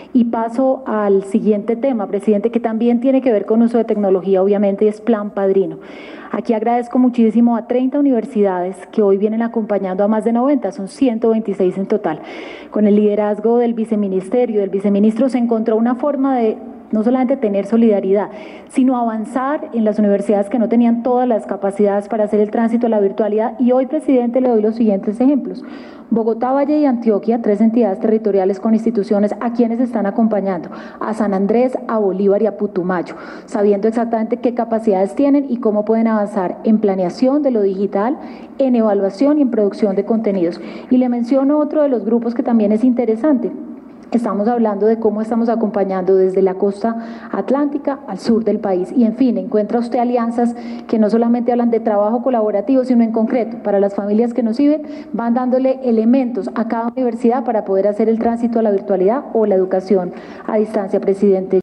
Y paso al siguiente tema, presidente, que también tiene que ver con uso de tecnología, obviamente, y es Plan Padrino. Aquí agradezco muchísimo a 30 universidades que hoy vienen acompañando a más de 90, son 126 en total. Con el liderazgo del viceministerio, del viceministro, se encontró una forma de no solamente tener solidaridad, sino avanzar en las universidades que no tenían todas las capacidades para hacer el tránsito a la virtualidad. Y hoy, presidente, le doy los siguientes ejemplos. Bogotá, Valle y Antioquia, 3 entidades territoriales con instituciones a quienes están acompañando, a San Andrés, a Bolívar y a Putumayo, sabiendo exactamente qué capacidades tienen y cómo pueden avanzar en planeación de lo digital, en evaluación y en producción de contenidos. Y le menciono otro de los grupos que también es interesante. Estamos hablando de cómo estamos acompañando desde la costa atlántica al sur del país. Y en fin, encuentra usted alianzas que no solamente hablan de trabajo colaborativo, sino en concreto, para las familias que nos siguen, van dándole elementos a cada universidad para poder hacer el tránsito a la virtualidad o la educación a distancia, presidente.